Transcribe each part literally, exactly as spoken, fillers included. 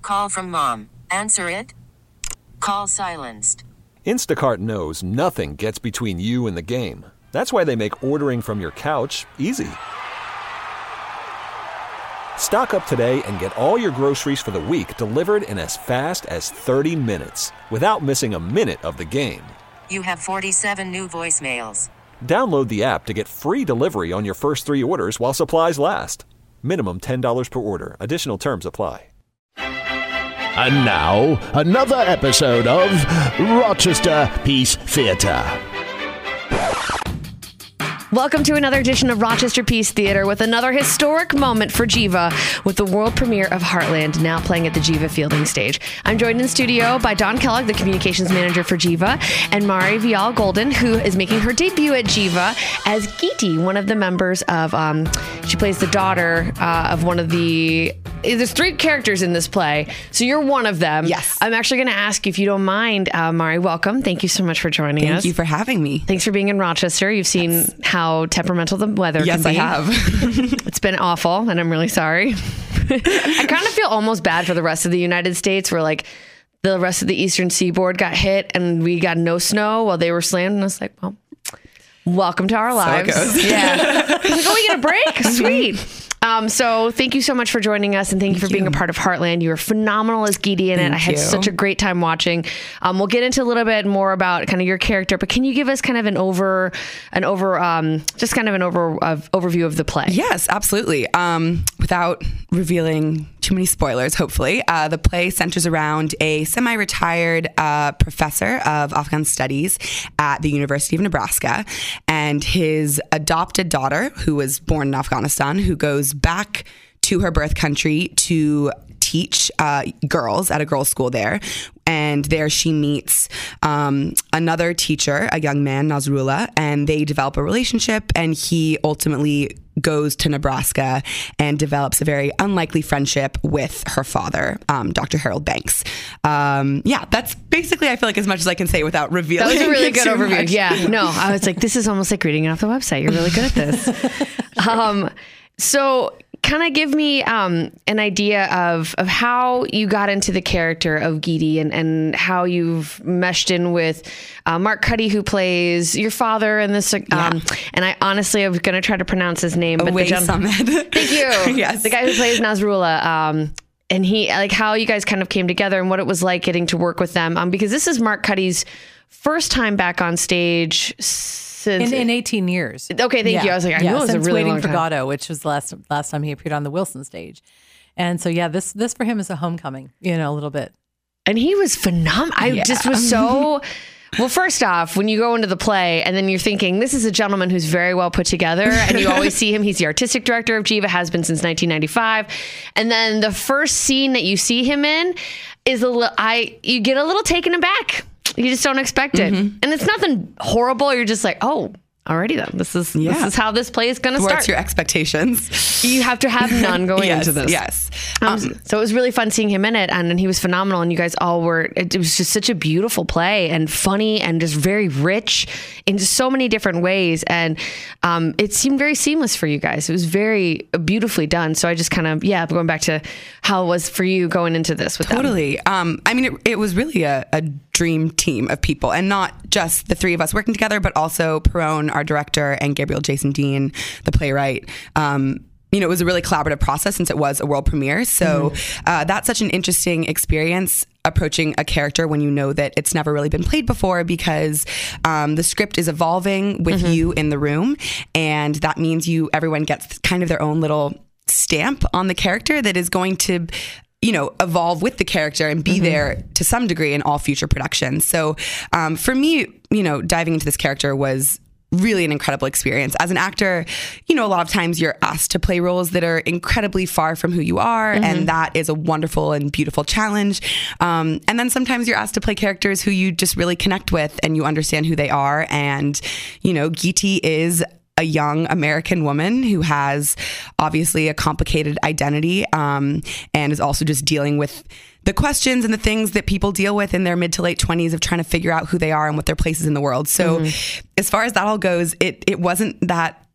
call from mom. Answer it. Call silenced. Instacart knows nothing gets between you and the game. That's why they make ordering from your couch easy. Stock up today and get all your groceries for the week delivered in as fast as thirty minutes without missing a minute of the game. You have forty-seven new voicemails. Download the app to get free delivery on your first three orders while supplies last. Minimum ten dollars per order. Additional terms apply. And now, another episode of Rochester Peace Theatre. Welcome to another edition of Rochester Peace Theatre with another historic moment for Jiva with the world premiere of Heartland now playing at the Jiva Fielding Stage. I'm joined in studio by Dawn Kellogg, the communications manager for Jiva, and Mari Vial Golden, who is making her debut at Jiva as Geeti, one of the members of, um, she plays the daughter uh, of one of the, there's three characters in this play, so you're one of them. Yes. I'm actually going to ask you, if you don't mind, uh, Mari, welcome. Thank you so much for joining Thank us. Thank you for having me. Thanks for being in Rochester. You've seen yes. how temperamental the weather yes, can be. Yes, I have. It's been awful, and I'm really sorry. I kind of feel almost bad for the rest of the United States, where like the rest of the eastern seaboard got hit, and we got no snow while they were slammed. And I was like, well, welcome to our lives. So it goes. Yeah. Like, oh, we get a break? Sweet. Um, so thank you so much for joining us, and thank, thank you for being you. a part of Heartland. You were phenomenal as Geeti in thank it. I had you. such a great time watching. Um, we'll get into a little bit more about kind of your character, but can you give us kind of an over, an over, um, just kind of an over of, overview of the play? Yes, absolutely. Um, without revealing too many spoilers, hopefully, uh, the play centers around a semi-retired uh, professor of Afghan studies at the University of Nebraska, and his adopted daughter, who was born in Afghanistan, who goes back to her birth country to teach uh, girls at a girls' school there. And there she meets um, another teacher, a young man, Nasrullah, and they develop a relationship, and he ultimately goes to Nebraska and develops a very unlikely friendship with her father, um, Doctor Harold Banks. Um, yeah, that's basically, I feel like, as much as I can say without revealing. That was a really good overview. Much. Yeah, no, I was like, this is almost like reading it off the website. You're really good at this. um, so kind of give me um, an idea of, of how you got into the character of Geeti, and, and how you've meshed in with uh, Mark Cuddy, who plays your father in this. Um, yeah. And I honestly, I was going to try to pronounce his name. But Away the gentleman, Summit. Thank you. Yes. The guy who plays Nasrullah. Um, and he, like how you guys kind of came together and what it was like getting to work with them. Um, because this is Mark Cuddy's first time back on stage In, in eighteen years. Okay, thank yeah. you. I was like, I yeah, know it was a since really Waiting long for time. Godot, which was the last last time he appeared on the Wilson stage. And so, yeah, this this for him is a homecoming, you know, a little bit. And he was phenomenal. I yeah. just was so... Well, first off, when you go into the play and then you're thinking, this is a gentleman who's very well put together, and you always see him. He's the artistic director of Jiva, has been since nineteen ninety-five. And then the first scene that you see him in is a little, I, you get a little taken aback. You just don't expect it. Mm-hmm. And it's nothing horrible. You're just like, oh, alrighty then. This is yeah. this is how this play is going to start. What's your expectations? You have to have none going yes, into this. Yes. Um, um, so it was really fun seeing him in it, and, and he was phenomenal. And you guys all were. It, it was just such a beautiful play, and funny, and just very rich in so many different ways. And um, it seemed very seamless for you guys. It was very beautifully done. So I just kind of yeah, going back to how it was for you going into this with totally. them. Um, I mean, it, it was really a, a dream team of people, and not just the three of us working together, but also Perone, our director, and Gabriel Jason Dean, the playwright. Um, you know, it was a really collaborative process since it was a world premiere. So mm-hmm. uh, that's such an interesting experience, approaching a character when you know that it's never really been played before, because um, the script is evolving with mm-hmm. you in the room. And that means you, everyone gets kind of their own little stamp on the character that is going to, you know, evolve with the character and be mm-hmm. there to some degree in all future productions. So um, for me, you know, diving into this character was really an incredible experience. As an actor, you know, a lot of times you're asked to play roles that are incredibly far from who you are, mm-hmm. and that is a wonderful and beautiful challenge. Um, and then sometimes you're asked to play characters who you just really connect with and you understand who they are. And, you know, Geeti is a young American woman who has obviously a complicated identity, um, and is also just dealing with the questions and the things that people deal with in their mid to late twenties of trying to figure out who they are and what their place is in the world. So mm-hmm. as far as that all goes, it it wasn't that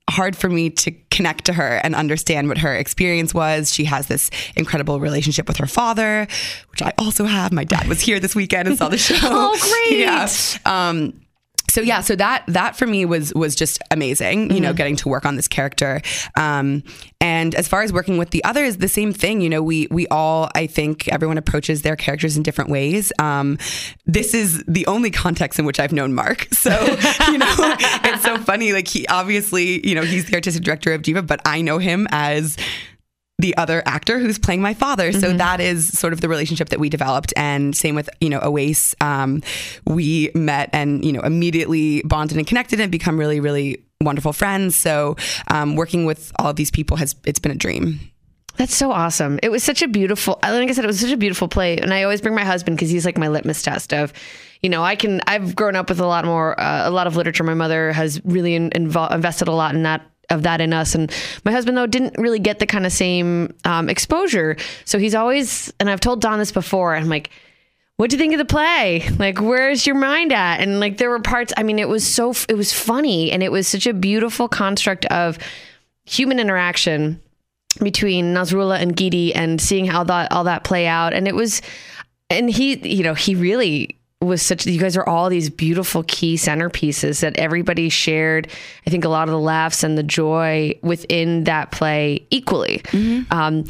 hard for me to connect to her and understand what her experience was. She has this incredible relationship with her father, which I also have. My dad was here this weekend and saw the show. Oh, great. Yeah. Um, So yeah, so that that for me was was just amazing, you mm-hmm. know, getting to work on this character. Um, and as far as working with the others, the same thing. You know, we we all, I think, everyone approaches their characters in different ways. Um, this is the only context in which I've known Mark. So you know, it's so funny. Like he obviously, you know, he's the artistic director of Jiva, but I know him as the other actor who's playing my father. So mm-hmm. that is sort of the relationship that we developed. And same with, you know, Awais. Um, we met and, you know, immediately bonded and connected and become really, really wonderful friends. So um, working with all of these people has, it's been a dream. That's so awesome. It was such a beautiful, like I said, it was such a beautiful play. And I always bring my husband because he's like my litmus test of, you know, I can, I've grown up with a lot more, uh, a lot of literature. My mother has really in, invo- invested a lot in that, of that in us. And my husband, though, didn't really get the kind of same um, exposure. So he's always, and I've told Don this before, I'm like, what do you think of the play? Like, where's your mind at? And like, there were parts, I mean, it was so, it was funny. And it was such a beautiful construct of human interaction between Nasrullah and Gidi and seeing how that, all that play out. And it was, and he, you know, he really was such, you guys are all these beautiful key centerpieces that everybody shared. I think a lot of the laughs and the joy within that play equally. Mm-hmm. Um,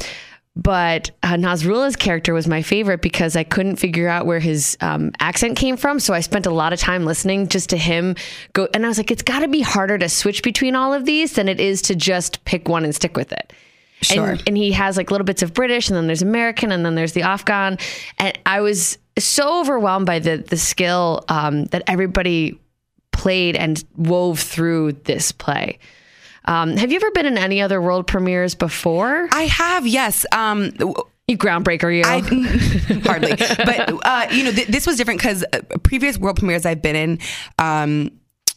but uh, Nasrullah's character was my favorite because I couldn't figure out where his um, accent came from. So I spent a lot of time listening just to him go. And I was like, it's got to be harder to switch between all of these than it is to just pick one and stick with it. Sure. And, and he has like little bits of British, and then there's American, and then there's the Afghan. And I was so overwhelmed by the the skill um, that everybody played and wove through this play. Um, have you ever been in any other world premieres before? I have, yes. Um, you groundbreaker, you. I, hardly. But, uh, you know, th- this was different because previous world premieres I've been in, um,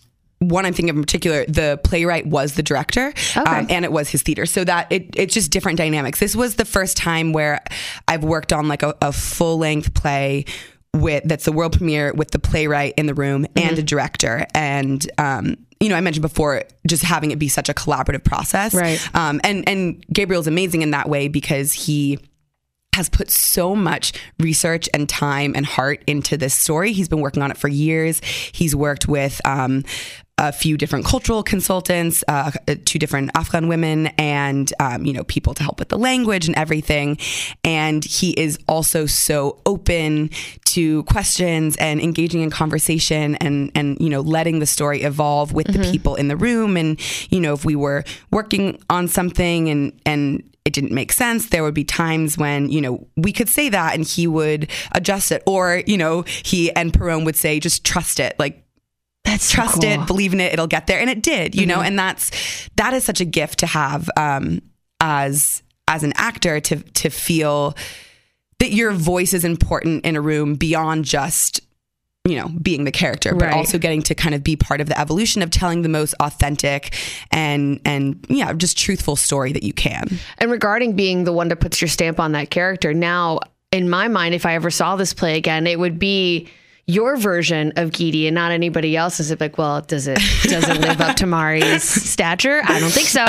one I'm thinking of in particular, the playwright was the director, okay. um, and it was his theater. So that it, it's just different dynamics. This was the first time where I've worked on like a, a full length play with that's the world premiere with the playwright in the room mm-hmm. and a director. And, um, you know, I mentioned before, just having it be such a collaborative process. Right. Um, and, and Gabriel's amazing in that way because he has put so much research and time and heart into this story. He's been working on it for years. He's worked with um, a few different cultural consultants, uh, two different Afghan women, and um, you know, people to help with the language and everything. And he is also so open to questions and engaging in conversation and and you know, letting the story evolve with mm-hmm. the people in the room. And you know, if we were working on something and and it didn't make sense, there would be times when, you know, we could say that and he would adjust it. Or, you know, he and Perone would say, just trust it. Like, that's trust so cool. it, believe in it, it'll get there. And it did, you mm-hmm. know, and that's, that is such a gift to have um, as, as an actor to, to feel that your voice is important in a room beyond just, you know, being the character, but right. also getting to kind of be part of the evolution of telling the most authentic and, and yeah, just truthful story that you can. And regarding being the one that puts your stamp on that character, now in my mind, if I ever saw this play again, it would be your version of Gidi and not anybody else's. It's like, well, does it, does it live up to Mari's stature? I don't think so.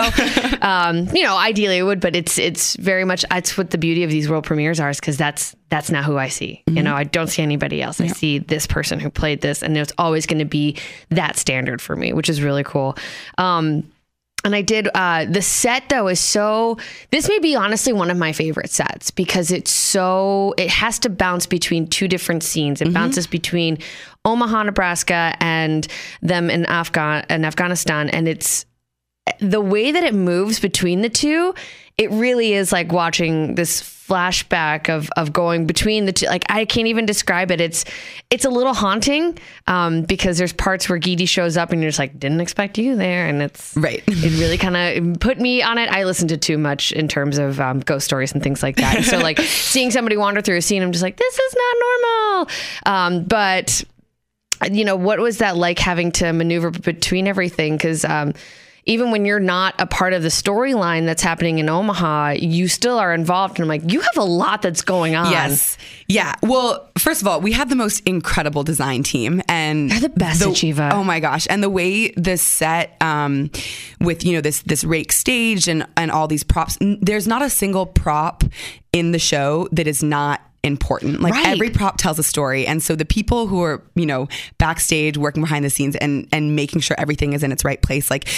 Um, you know, ideally it would, but it's, it's very much, it's what the beauty of these world premieres are, is because that's, that's not who I see. Mm-hmm. You know, I don't see anybody else. I yeah. see this person who played this, and it's always going to be that standard for me, which is really cool. Um, And I did, uh, the set though is so, this may be honestly one of my favorite sets because it's so, it has to bounce between two different scenes. It mm-hmm. bounces between Omaha, Nebraska and them in Afghan in Afghanistan. And it's the way that it moves between the two. It really is like watching this flashback of, of going between the two. Like, I can't even describe it. It's, it's a little haunting um, because there's parts where Gidi shows up and you're just like, didn't expect you there. And it's right. It really kind of put me on it. I listened to too much in terms of um, ghost stories and things like that. And so like seeing somebody wander through a scene, I'm just like, this is not normal. Um, but you know, what was that like having to maneuver between everything? Cause um, even when you're not a part of the storyline that's happening in Omaha, you still are involved. And I'm like, you have a lot that's going on. Yes. Yeah. Well, first of all, we have the most incredible design team, and they're the best at Jiva. Oh my gosh. And the way this set, um, with, you know, this, this rake stage and, and all these props, there's not a single prop in the show that is not important. Like, right. every prop tells a story. And so the people who are, you know, backstage working behind the scenes and, and making sure everything is in its right place, like,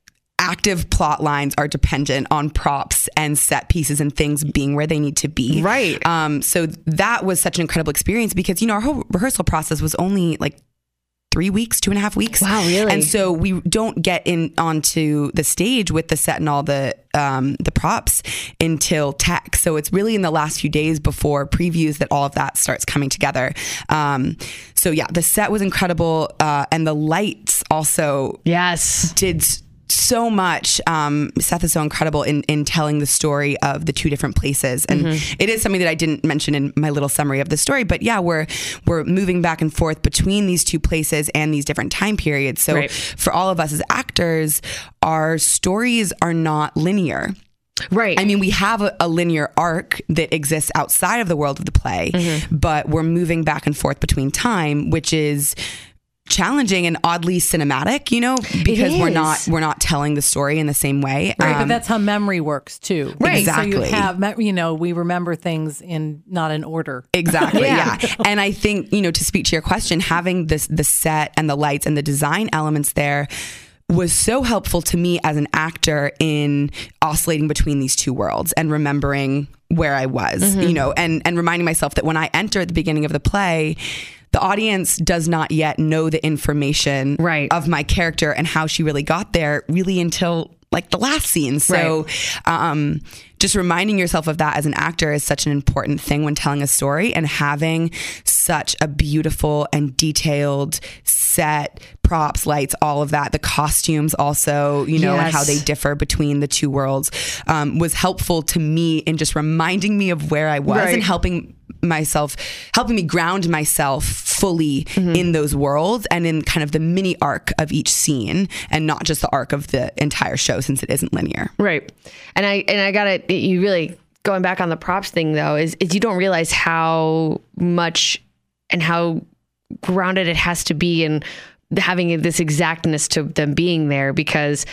active plot lines are dependent on props and set pieces and things being where they need to be. Right. Um, so that was such an incredible experience because, you know, our whole rehearsal process was only like three weeks, two and a half weeks. Wow, really? And so we don't get in onto the stage with the set and all the um, the props until tech. So it's really in the last few days before previews that all of that starts coming together. Um, so yeah, the set was incredible, uh, and the lights also yes did so much. Um, Seth is so incredible in, in telling the story of the two different places. And mm-hmm. it is something that I didn't mention in my little summary of the story, but yeah, we're, we're moving back and forth between these two places and these different time periods. So right. for all of us as actors, our stories are not linear. Right. I mean, we have a, a linear arc that exists outside of the world of the play, mm-hmm. but we're moving back and forth between time, which is challenging and oddly cinematic, you know, because we're not we're not telling the story in the same way. Right, um, but that's how memory works too. Right, exactly. So you have, you know, we remember things in not in order. Exactly. yeah. yeah. And I think, you know, to speak to your question, having this the set and the lights and the design elements there was so helpful to me as an actor in oscillating between these two worlds and remembering where I was, mm-hmm. you know, and and reminding myself that when I enter at the beginning of the play, the audience does not yet know the information right. of my character and how she really got there really until like the last scene. So right. um, just reminding yourself of that as an actor is such an important thing when telling a story, and having such a beautiful and detailed set, props, lights, all of that. The costumes also, you know, yes. and how they differ between the two worlds um, was helpful to me in just reminding me of where I was right. and helping myself, helping me ground myself fully mm-hmm. in those worlds and in kind of the mini arc of each scene, and not just the arc of the entire show, since it isn't linear. Right. And I, and I gotta, you really, going back on the props thing though, is, is you don't realize how much and how grounded it has to be in having this exactness to them being there, because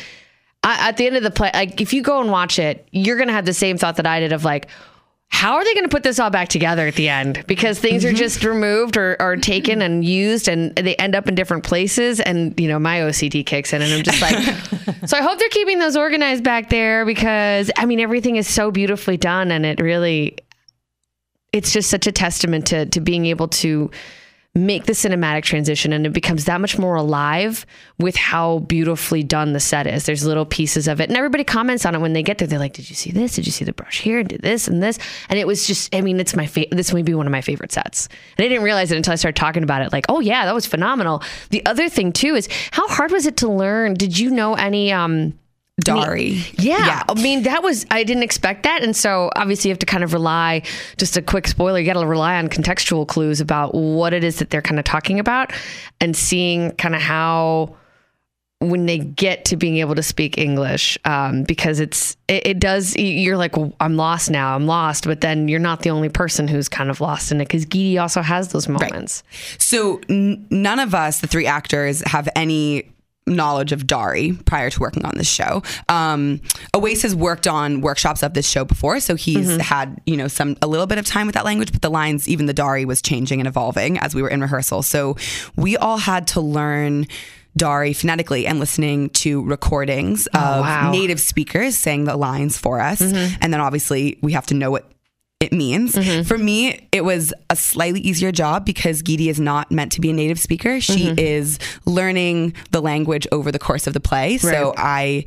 I, at the end of the play, like if you go and watch it, you're going to have the same thought that I did of like, how are they going to put this all back together at the end? Because things are just removed or, or taken and used, and they end up in different places. And, you know, my O C D kicks in and I'm just like, so I hope they're keeping those organized back there, because, I mean, everything is so beautifully done. And it really, it's just such a testament to, to being able to make the cinematic transition, and it becomes that much more alive with how beautifully done the set is. There's little pieces of it, and everybody comments on it when they get there. They're like, did you see this? Did you see the brush here? Did this and this? And it was just, I mean, it's my favorite. This may be one of my favorite sets. And I didn't realize it until I started talking about it. Like, oh yeah, that was phenomenal. The other thing too is, how hard was it to learn? Did you know any, um, Dari. Yeah. yeah. I mean, that was, I didn't expect that. And so obviously you have to kind of rely, just a quick spoiler, you got to rely on contextual clues about what it is that they're kind of talking about, and seeing kind of how, when they get to being able to speak English, um, because it's, it, it does, you're like, well, I'm lost now, I'm lost. But then you're not the only person who's kind of lost in it, because Gidi also has those moments. Right. So n- none of us, the three actors, have any knowledge of Dari prior to working on this show. Um, Awais has worked on workshops of this show before, so he's mm-hmm. had, you know, some a little bit of time with that language, but the lines, even the Dari, was changing and evolving as we were in rehearsal. So we all had to learn Dari phonetically and listening to recordings oh, of wow. native speakers saying the lines for us. Mm-hmm. And then obviously we have to know what it means. Mm-hmm. For me, it was a slightly easier job because Gidi is not meant to be a native speaker. She mm-hmm. is learning the language over the course of the play. Right. So I,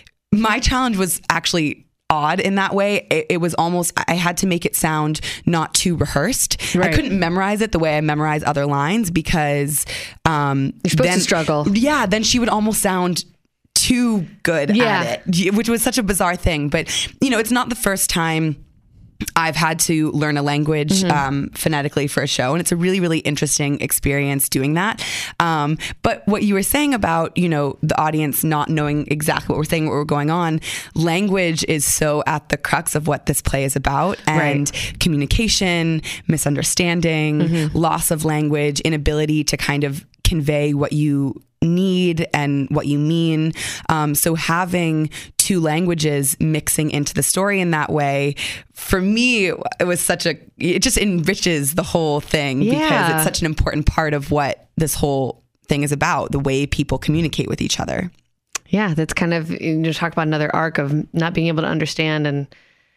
my challenge was actually odd in that way. It, it was almost, I had to make it sound not too rehearsed. Right. I couldn't memorize it the way I memorize other lines, because um, you're supposed then, to struggle. Yeah, then she would almost sound too good yeah. at it, which was such a bizarre thing. But, you know, it's not the first time I've had to learn a language Mm-hmm. um, phonetically for a show, and it's a really, really interesting experience doing that. Um, but what you were saying about, you know, the audience not knowing exactly what we're saying, what we're going on, language is so at the crux of what this play is about, and Right. communication, misunderstanding, Mm-hmm. loss of language, inability to kind of convey what you need and what you mean. Um, so having two languages mixing into the story in that way, for me, it was such a, it just enriches the whole thing because Yeah. it's such an important part of what this whole thing is about, the way people communicate with each other. Yeah, that's kind of, you just talk about another arc of not being able to understand and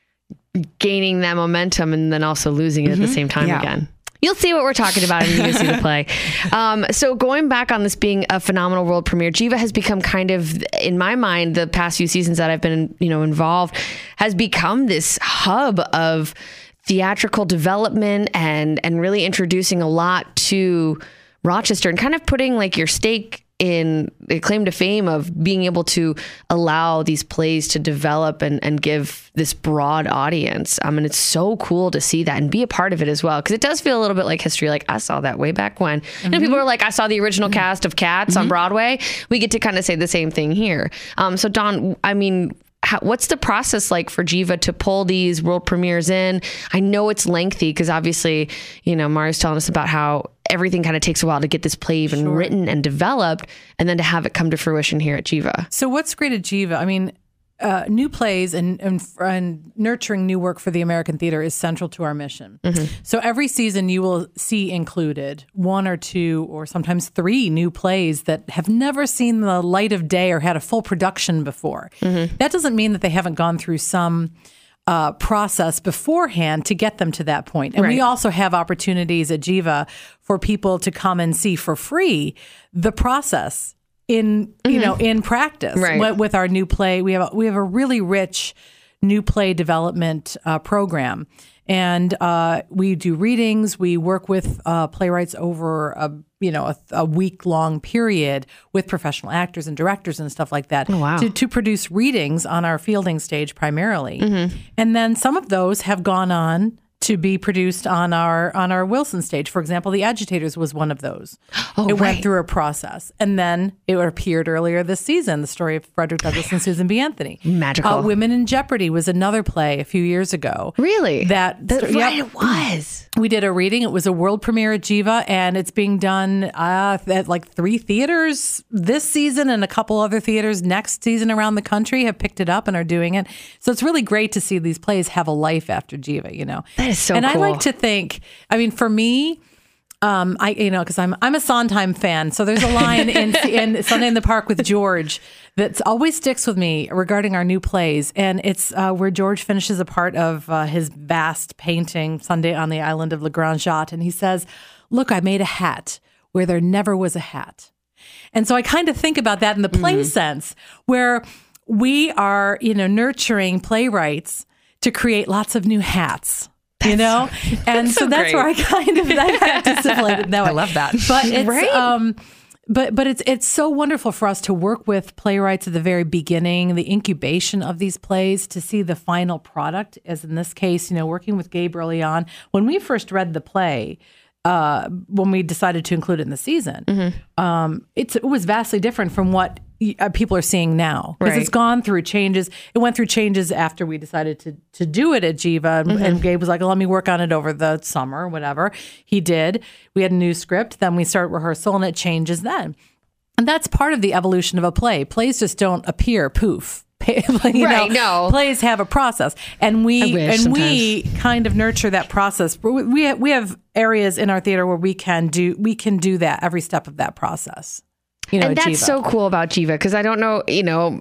gaining that momentum and then also losing it at the same time Yeah. again. You'll see what we're talking about and you can see the play. Um, so going back on this being a phenomenal world premiere, Jiva has become kind of, in my mind, the past few seasons that I've been, you know, involved, has become this hub of theatrical development and and really introducing a lot to Rochester and kind of putting like your stake in a claim to fame of being able to allow these plays to develop and, and give this broad audience. I mean, it's so cool to see that and be a part of it as well. Cause it does feel a little bit like history. Like I saw that way back when, mm-hmm. you know, people are like, I saw the original mm-hmm. cast of Cats mm-hmm. on Broadway. We get to kind of say the same thing here. Um, so Dawn, I mean, How, what's the process like for Jiva to pull these world premieres in? I know it's lengthy because obviously, you know, Mari's telling us about how everything kind of takes a while to get this play even Sure. written and developed, and then to have it come to fruition here at Jiva. So what's great at Jiva? I mean, uh, new plays and, and and nurturing new work for the American theater is central to our mission. Mm-hmm. So every season you will see included one or two or sometimes three new plays that have never seen the light of day or had a full production before. Mm-hmm. That doesn't mean that they haven't gone through some uh, process beforehand to get them to that point. And Right. we also have opportunities at Jiva for people to come and see for free the process in, you know, in practice. Right. With, with our new play, we have a, we have a really rich new play development uh, program. And uh, we do readings. We work with uh, playwrights over a you know a, a week long period with professional actors and directors and stuff like that Oh, wow. to to produce readings on our fielding stage primarily. Mm-hmm. And then some of those have gone on to be produced on our on our Wilson stage. For example, The Agitators was one of those. Oh, it right. went through a process, and then it appeared earlier this season. The story of Frederick Douglass and Susan B. Anthony. Magical. Uh, Women in Jeopardy was another play a few years ago. Really? That, That's yep. right, it was. We did a reading. It was a world premiere at Jiva, and it's being done uh, at like three theaters this season, and a couple other theaters next season around the country have picked it up and are doing it. So it's really great to see these plays have a life after Jiva. You know, That is so and cool. I like to think. I mean, for me. Um, I you know because I'm I'm a Sondheim fan, so there's a line in in Sunday in the Park with George that always sticks with me regarding our new plays, and it's uh, where George finishes a part of uh, his vast painting Sunday on the Island of Le Grand Jatte, and he says, "Look, I made a hat where there never was a hat," and so I kind of think about that in the play Mm-hmm. sense, where we are you know nurturing playwrights to create lots of new hats. You know, and so, so that's great. where I kind of I have to assimilate it that way. I love that. But it's Right? um, but but it's it's so wonderful for us to work with playwrights at the very beginning, the incubation of these plays, to see the final product. As in this case, you know, working with Gabe early on. When we first read the play, uh, when we decided to include it in the season, Mm-hmm. um, it's it was vastly different from what uh, people are seeing now, because Right. it's gone through changes. It went through changes after we decided to to do it at Jiva, and, Mm-hmm. and Gabe was like, "Let me work on it over the summer, or whatever." He did. We had a new script. Then we started rehearsal, and it changes then. And that's part of the evolution of a play. Plays just don't appear poof. You Right, know, no. plays have a process, and we I wish and we kind of nurture that process. We we have, we have areas in our theater where we can do we can do that every step of that process. You know, And at that's Jiva. so cool about Jiva, because I don't know, you know,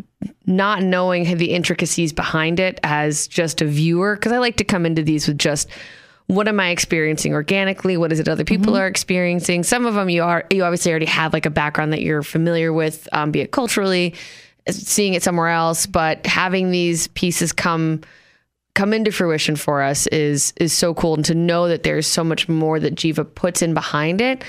not knowing the intricacies behind it as just a viewer, because I like to come into these with just, what am I experiencing organically? What is it other people Mm-hmm. are experiencing? Some of them you are, you obviously already have like a background that you're familiar with, um, be it culturally, seeing it somewhere else, but having these pieces come come into fruition for us is is so cool. And to know that there's so much more that Jiva puts in behind it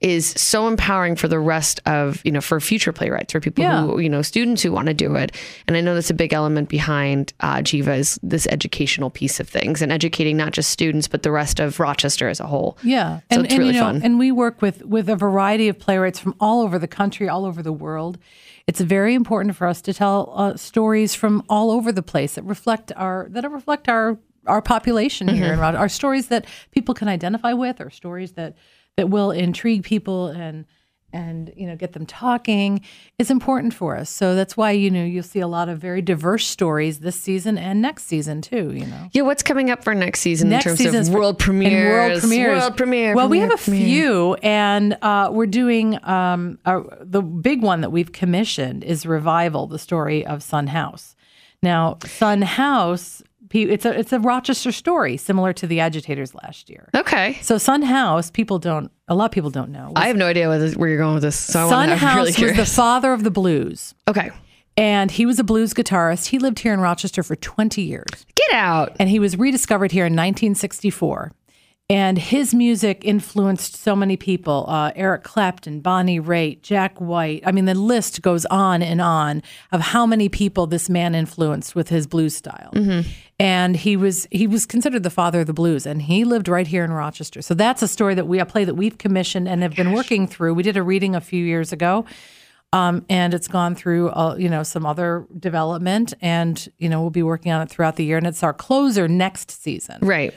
is so empowering for the rest of, you know, for future playwrights, for people Yeah. who, you know, students who want to do it. And I know that's a big element behind uh, Jiva is this educational piece of things and educating not just students, but the rest of Rochester as a whole. Yeah. So and, it's and, really you know, fun. And we work with, with a variety of playwrights from all over the country, all over the world. It's very important for us to tell uh, stories from all over the place that reflect our, that reflect our, our population here in Rochester, our stories that people can identify with, or stories that, that will intrigue people and, and, you know, get them talking is important for us. So that's why, you know, you'll see a lot of very diverse stories this season and next season too, you know. Yeah, what's coming up for next season Next in terms season's of for- world and premieres? World premieres. World premiere. Well, we premiere, have a premiere. few, and uh, we're doing um, our, the big one that we've commissioned is Revival, the story of Son House. Now, Son House, pe- it's a it's a Rochester story, similar to The Agitators last year. Okay. So Son House, people don't, a lot of people don't know. I have no idea where, this, where you're going with this. So I Son wanna, I'm House really was curious. the father of the blues. Okay. And he was a blues guitarist. He lived here in Rochester for twenty years. Get out. And he was rediscovered here in nineteen sixty-four. And his music influenced so many people. Uh, Eric Clapton, Bonnie Raitt, Jack White. I mean, the list goes on and on of how many people this man influenced with his blues style. Mm-hmm. And he was he was considered the father of the blues, and he lived right here in Rochester. So that's a story that we a play that we've commissioned and have been working through. We did a reading a few years ago. Um, and it's gone through, uh, you know, some other development, and, you know, we'll be working on it throughout the year. And it's our closer next season. Right.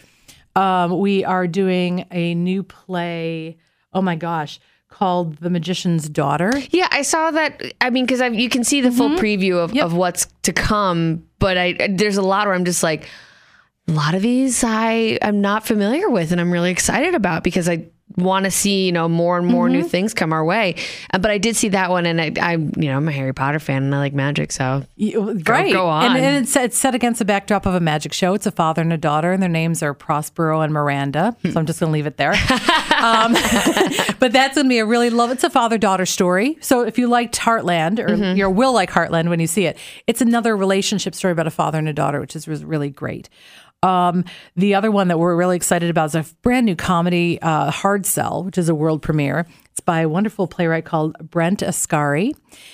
Um, we are doing a new play, oh my gosh, called The Magician's Daughter. Yeah, I saw that. I mean, because you can see the full preview of, Yep. of what's to come, but I there's a lot where I'm just like, a lot of these I am not familiar with, and I'm really excited about because I want to see, you know, more and more new things come our way. Uh, but I did see that one, and I, I, you know, I'm a Harry Potter fan, and I like magic, so You- right. go on. And, and it's, it's set against the backdrop of a magic show. It's a father and a daughter, and their names are Prospero and Miranda. So I'm just going to leave it there. um, but that's going to be a really love. It's a father-daughter story. So if you liked Heartland, or you will like Heartland when you see it, it's another relationship story about a father and a daughter, which is really great. Um, the other one that we're really excited about is a brand new comedy, uh, Hard Sell, which is a world premiere. It's by a wonderful playwright called Brent Ascari.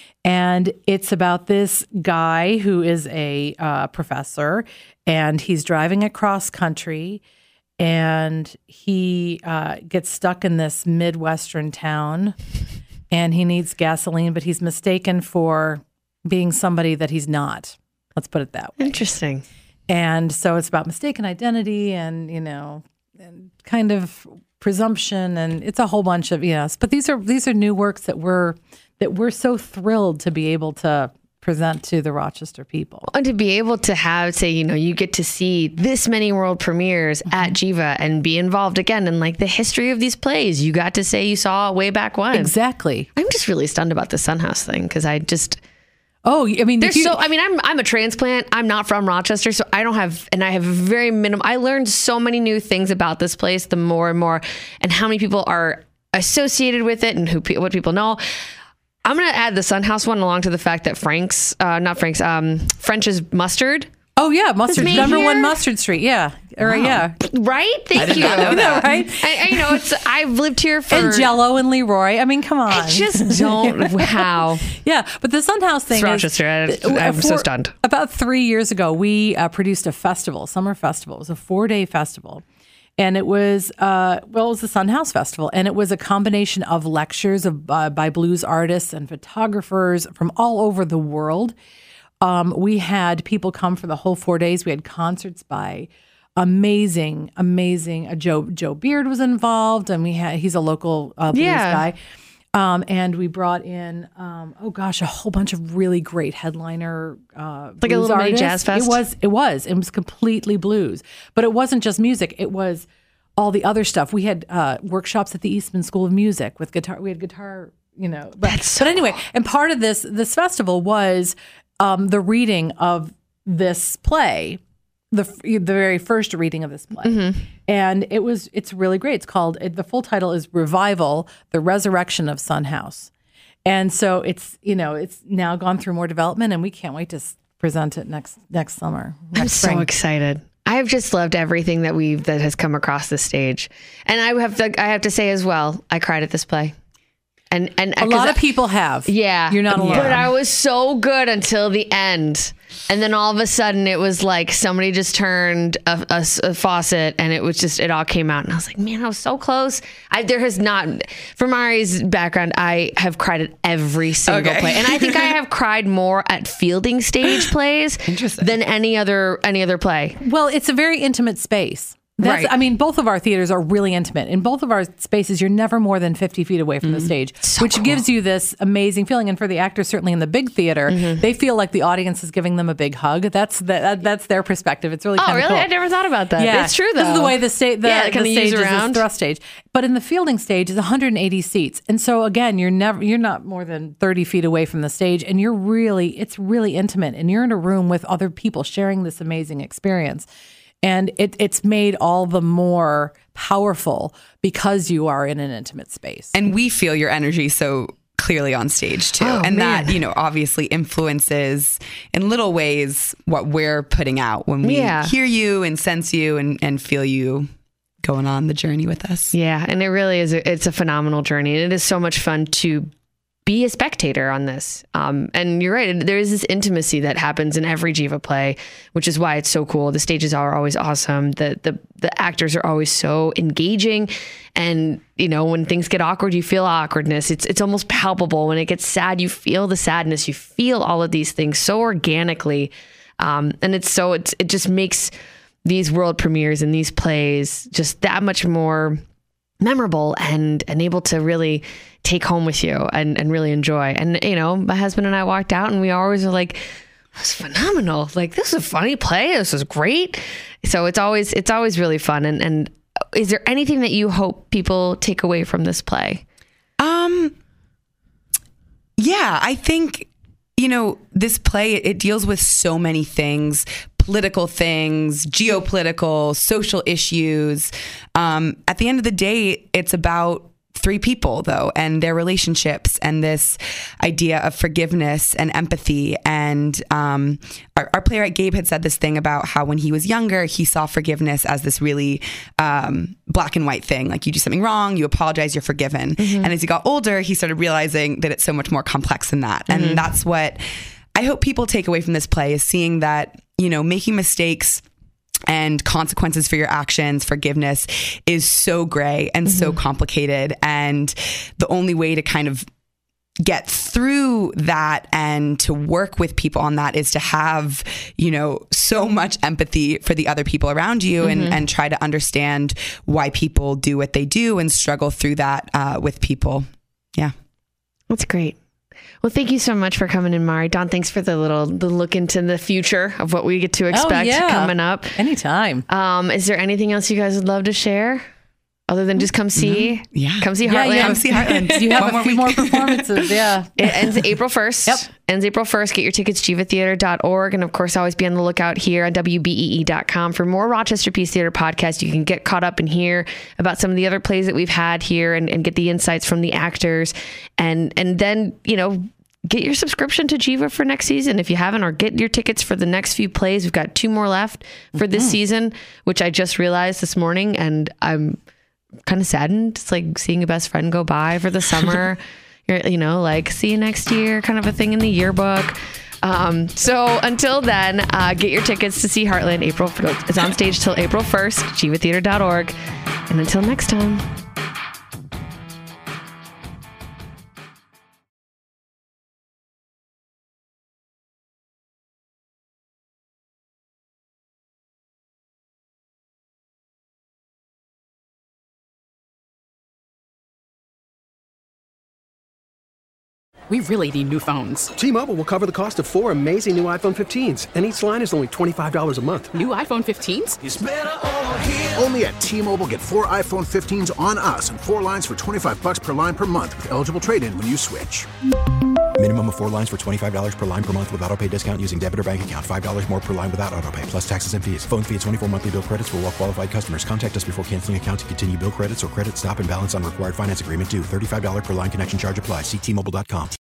And it's about this guy who is a uh, professor, and he's driving across country, and he uh, gets stuck in this Midwestern town, and he needs gasoline, but he's mistaken for being somebody that he's not. Let's put it that way. interesting. And so it's about mistaken identity and, you know, and kind of presumption, and it's a whole bunch of, yes. But these are these are new works that we're that we're so thrilled to be able to present to the Rochester people. And to be able to have, say, you know, you get to see this many world premieres at Jiva and be involved again in like the history of these plays. You got to say you saw way back when. Exactly. I'm just really stunned about the Son House thing because I just. Oh, I mean, There's if you- so, I mean, I'm I'm a transplant. I'm not from Rochester, so I don't have, and I have very minimum. I learned so many new things about this place. The more and more, and how many people are associated with it, and who pe- what people know. I'm gonna add the Son House one along to the fact that Frank's, uh, not Frank's, um, French's Mustard, oh yeah, Mustard, made number one here? Mustard Street. Yeah, or yeah, right? Thank did you. not know that. right. I, I, you know, it's I've lived here for. And Jello and Leroy. I mean, come on. I just don't. Wow. Yeah, but the Son House thing It's is, Rochester. I- I'm so for- stunned. About three years ago, we uh, produced a festival, summer festival. It was a four-day festival. And it was, uh, well, it was the Son House Festival. And it was a combination of lectures of, uh, by blues artists and photographers from all over the world. Um, we had people come for the whole four days. We had concerts by amazing, amazing. Uh, Joe Joe Beard was involved, and we had he's a local uh, blues Yeah. guy. Um, and we brought in, um, oh gosh, a whole bunch of really great headliner uh, Like a blues little mini artists. jazz fest? It was, it was, it was completely blues, but it wasn't just music. It was all the other stuff. We had uh, workshops at the Eastman School of Music with guitar. We had guitar, you know. But, but anyway, and part of this this festival was um, the reading of this play. The, the very first reading of this play. Mm-hmm. And it was, it's really great. It's called, it, the full title is Revival, The Resurrection of Son House. And so it's, you know, it's now gone through more development, and we can't wait to s- present it next, next summer. Next I'm so spring. excited. I've just loved everything that we've, that has come across the stage. And I have to, I have to say as well, I cried at this play. And and A lot of people have. Yeah. You're not alone. But I was so good until the end. And then all of a sudden it was like somebody just turned a, a, a faucet and it was just, it all came out. And I was like, man, I was so close. I, there has not, from Ari's background, I have cried at every single Okay. play. And I think I have cried more at fielding stage plays than any other, any other play. Well, it's a very intimate space. That's, Right. I mean, both of our theaters are really intimate. In both of our spaces, you're never more than fifty feet away from the stage, So which cool. gives you this amazing feeling. And for the actors, certainly in the big theater, they feel like the audience is giving them a big hug. That's the, that, that's their perspective. It's really Oh, kind of really? cool. I never thought about that. Yeah, It's true, though. This is the way the, sta- the, Yeah, the kinda stage use is around. this thrust stage. But in the fielding stage, it's one hundred eighty seats, and so again, you're never you're not more than thirty feet away from the stage, and you're really it's really intimate, and you're in a room with other people sharing this amazing experience. And it, it's made all the more powerful because you are in an intimate space. And we feel your energy so clearly on stage too. Oh, and man. that, you know, obviously influences in little ways what we're putting out when we Yeah. hear you and sense you and, and feel you going on the journey with us. Yeah, and it really is. A, it's a phenomenal journey, and it is so much fun to be a spectator on this. Um, and you're right. There is this intimacy that happens in every Jiva play, which is why it's so cool. The stages are always awesome. The the the actors are always so engaging, and you know when things get awkward, you feel awkwardness. It's it's almost palpable. When it gets sad, you feel the sadness. You feel all of these things so organically, um, and it's so it's it just makes these world premieres and these plays just that much more memorable and and able to really take home with you and, and really enjoy. And, you know, my husband and I walked out and we always were like, that's phenomenal. Like, this is a funny play. This is great. So it's always, it's always really fun. And, and is there anything that you hope people take away from this play? Um, yeah, I think, you know, this play, it, it deals with so many things, political things, geopolitical, social issues. Um, at the end of the day, it's about three people though, and their relationships and this idea of forgiveness and empathy. And um, our, our playwright Gabe had said this thing about how when he was younger, he saw forgiveness as this really um, black and white thing. Like you do something wrong, you apologize, you're forgiven. And as he got older, he started realizing that it's so much more complex than that. And that's what I hope people take away from this play, is seeing that, you know, making mistakes and consequences for your actions, forgiveness is so gray and so complicated. And the only way to kind of get through that and to work with people on that is to have, you know, so much empathy for the other people around you and, and try to understand why people do what they do and struggle through that uh, with people. Yeah. That's great. Well, thank you so much for coming in, Mari. Don, thanks for the little the look into the future of what we get to expect yeah. coming up. Anytime. Um, is there anything else you guys would love to share? Other than just come see, Yeah. come see Yeah, Heartland. yeah. Come see Heartland. You have One a more few week. more performances. Yeah. It ends April first. Yep. Ends April first. Get your tickets, jiva theater dot org. And of course, always be on the lookout here on W B E E dot com for more Rochester Piece Theater podcasts. You can get caught up and hear about some of the other plays that we've had here and, and get the insights from the actors. And, and then, you know, get your subscription to Jiva for next season if you haven't, or get your tickets for the next few plays. We've got two more left for this season, which I just realized this morning. And I'm kind of saddened. It's like seeing a best friend go by for the summer. You're, you know, like, see you next year kind of a thing in the yearbook. Um, so until then, uh, get your tickets to see Heartland. April, it's on stage till April first, jiva theater dot org. And until next time. We really need new phones. T-Mobile will cover the cost of four amazing new iPhone fifteens, and each line is only twenty-five dollars a month. New iPhone fifteens? Only at T-Mobile, get four iPhone fifteens on us and four lines for twenty-five bucks per line per month with eligible trade-in when you switch. Minimum of four lines for twenty-five dollars per line per month with autopay discount using debit or bank account. five dollars more per line without autopay, plus taxes and fees. Phone fee at twenty-four monthly bill credits for well-qualified customers. Contact us before canceling account to continue bill credits or credit stop and balance on required finance agreement due. thirty-five dollars per line connection charge applies. See T Mobile dot com.